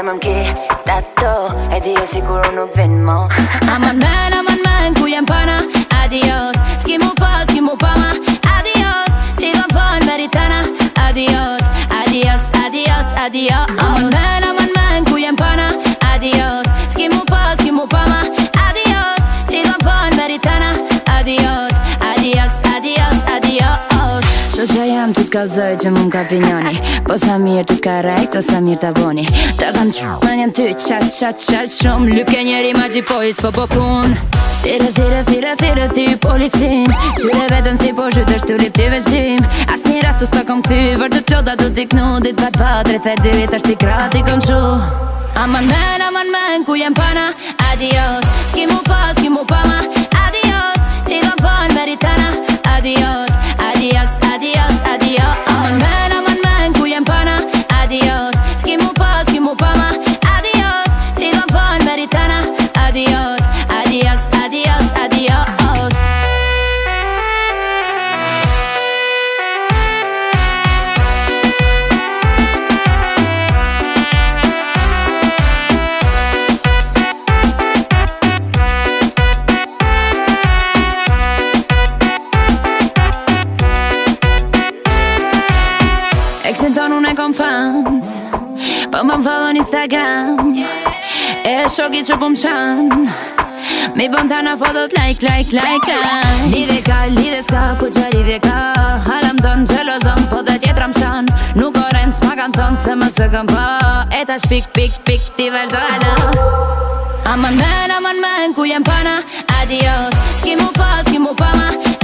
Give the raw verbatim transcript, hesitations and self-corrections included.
më mki dato e di e siguro nuk vin mo. Aman men, aman men, ku jem pana? Adios, s'ki mu pa, s'ki mu pa ma. Adios, ti kom pon meritana. Adios, adios, adios, adios. Aman men, aman men, ku jem pana? Adios, s'ki mu pa, s'ki mu pa ma. Adios, ti kom pon meritana. Adios, adios, adios, adios. Shoqja jam ty t'kallzoj që mu m'ka pinjoni. Po sa mirë ty t'ka rejt, o sa mirë t'a boni. Ta kam q*** në njën ty qat, qat, qat shumë. Lyke njeri ma gjipojës po po pun. Thire, thire, thire, thire ti policin. Qyre vetën si po shytësht të lip t'i veçtim. As një rast të s'ta kom këthy, vërë të plota të t'i knu. Dit pat pat, rreth e dyt, është t'i krati kom shu. Aman men, aman men, ku jem pana? Adios, s'ki mu pa, s'ki mu pa ma. Adios, ti kom pon meritana. Adios, adios, adios, adios. Aman men, aman men, ku jem pana? Adios, s'ki mu pa, s'ki mu pa ma. Adios, ti kom pon meritana. Adios, adios, adios, adios. Eksin ton unë e kom fans, po më follow në Instagram. E shoki që po më shan, mi bon tana fotot like, like, like. Lidhe ka, lidhe s'ka, po qa lidhe ka. Hala më ton gjelozon, po dhe tjetra më shan. Nuk oren s'ma kam ton se më së kam pa. E ta shpik, pik, pik, ti vazhdo hala. Aman men, aman men, ku jem pana? Adios, s'ki mu pa, s'ki mu pa ma.